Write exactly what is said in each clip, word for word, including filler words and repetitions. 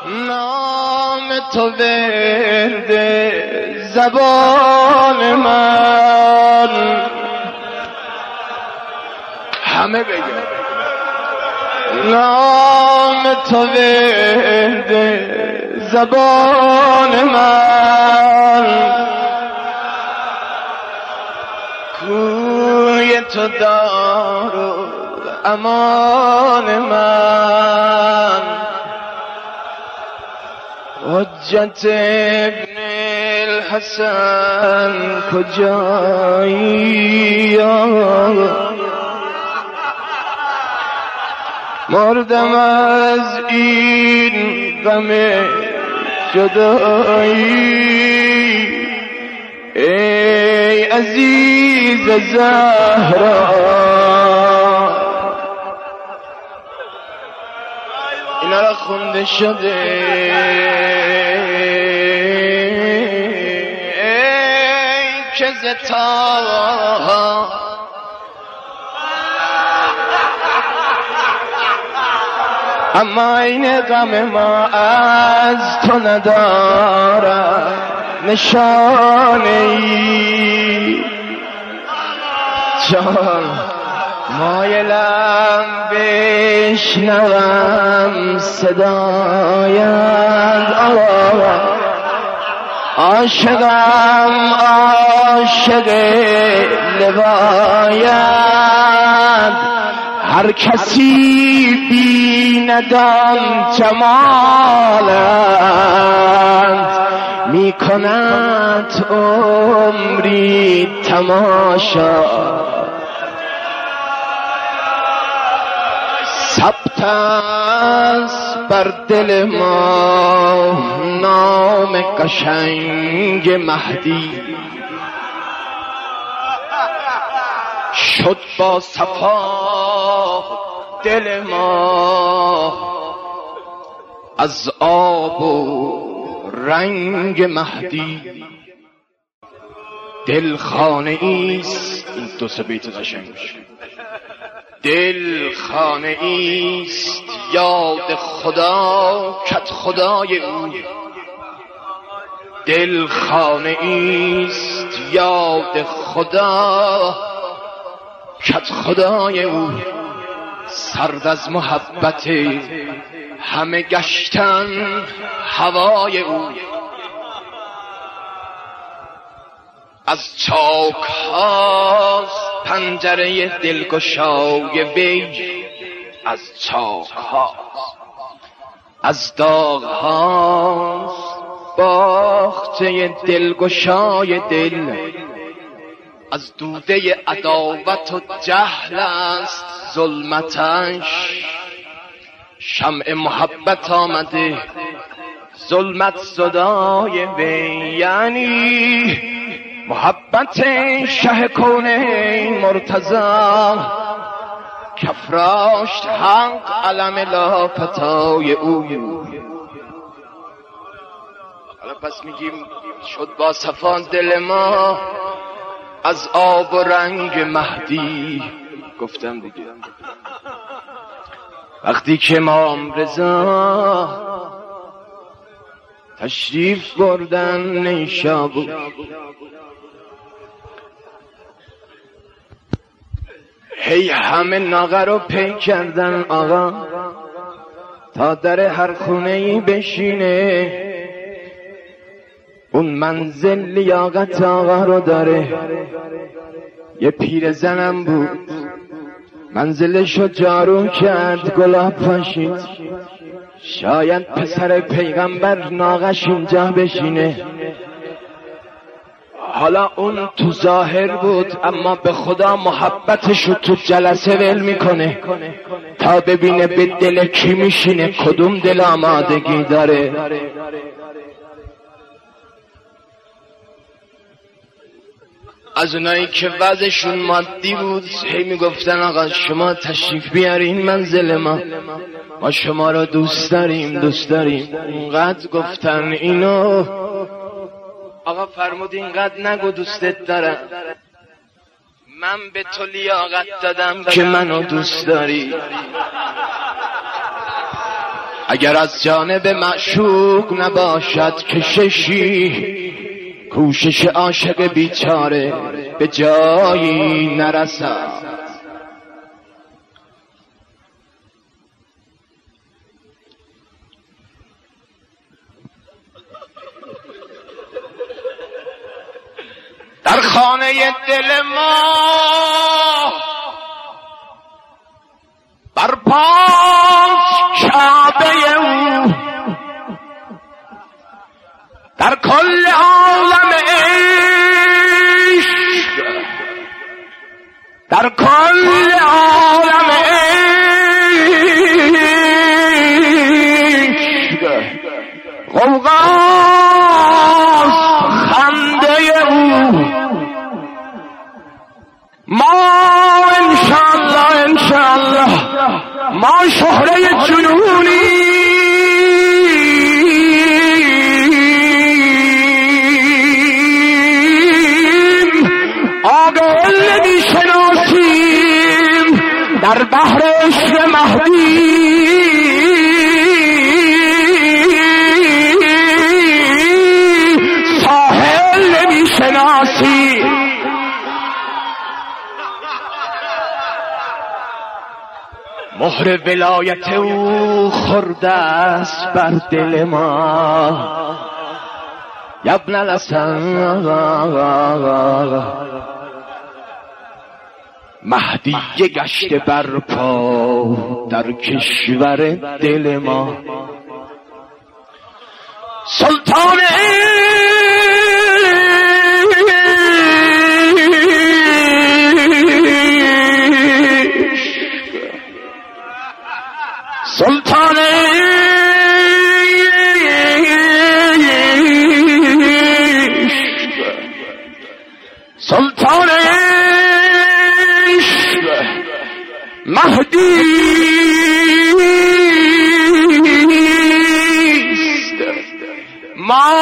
نام تو ورد زبان من، همه بگن نام تو ورد زبان من، کوی تو دار و امان من، حجت ابن الحسن کجایی؟ مردم از این غم جدایی، ای عزیز زهرا. اینا را خونده شده ای که زتا اما این غم ما از تو ندارد نشانه ای، چون مایلم بشنوم صدایت، عاشقم عاشق لوایت، هر کسی بیندان جمالت، می کند عمری تماشا، ثبت است بر دل ما نام قشنگ مهدی، شد با صفا دل ما از آب و رنگ مهدی. دل خانه ایست، این دو سه بیت قشنگ میشه، دل خانه ایست یاد خدا کت خدای او، دل خانه ایست یاد خدا کت خدای او، سرد از محبت همه گشتن هوای او، از چاک هاست پنجره دلگشای وی، از چاک هاست، از داغ هاست باخته دلگشای دل، از دوده عداوت و جهل است ظلمتش، شمع محبت آمده ظلمت زدای وی، یعنی محبت شه کونین مرتضی، کفراشت حق علم لافتای او. حالا پس میگیم شد با صفا دل ما از آب و رنگ مهدی. گفتم دیگه وقتی که امام رضا تشریف بردن نیشابور، هی همه ناقه رو پی کردن آقا تا در هر خونه‌ای بشینه، اون منزل لیاقت آقا رو داره. یه پیر زنم بود منزلشو جارو کرد، گلاب پاشید، شاید پسر پیغمبر ناقش اینجا بشینه. حالا اون تو ظاهر بود اما به خدا محبتشو تو جلسه ول میکنه تا ببینه به دل کی میشینه، کدوم دل آمادگی داره. از اونایی که وضعشون مادی بود هی میگفتن آقا شما تشریف بیارین منزل ما، ما شما را دوست داریم دوست داریم. اونقدر گفتن اینو آقا فرمود اینقدر نگو دوستت دارم، من به تو لیاقت دادم که منو دوست داری. اگر از جانب معشوق نباشد کششی، کوشش عاشق بیچاره به جایی نرسد. در خانه دل ما برپاست کعبه او، در کل عالم عشق، در کل عالم عشق غوغاست خنده او. ما انشاءالله انشاءالله ما شهره جنونیم، آقل نمیشناسیم در بحر عشق مهدی. ساحل نمیشناسیم. مهر ولایت او خورده است بر دل ما. یبن الحسن مهدی گشته برپا در کشور دل ما. سلطان سلطان سلطان مهدی ما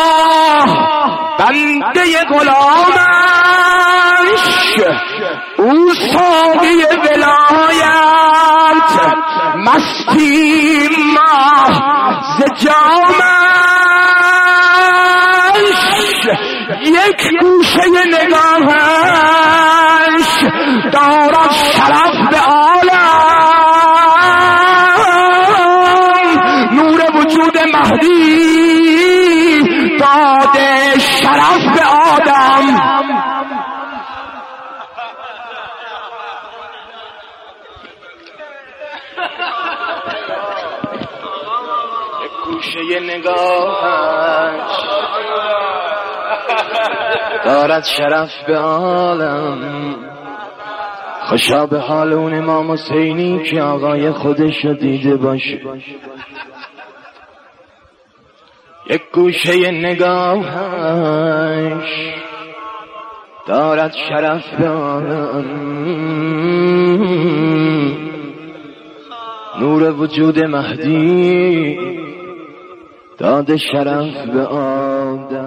بنده غلامش، او ساقی ولایت، مستی ما ز جامش، یک گوشه نگاهش دارد شرف به عالم. نور وجود مهدی داده شرف به آدم. گوشه نگاهش دارد شرف به عالم. خوشا به حال اون امام حسینی که آقای خودش رو دیده باشه. یک گوشه نگاهش دارد شرف به عالم. نور وجود مهدی داده شرف به آدم.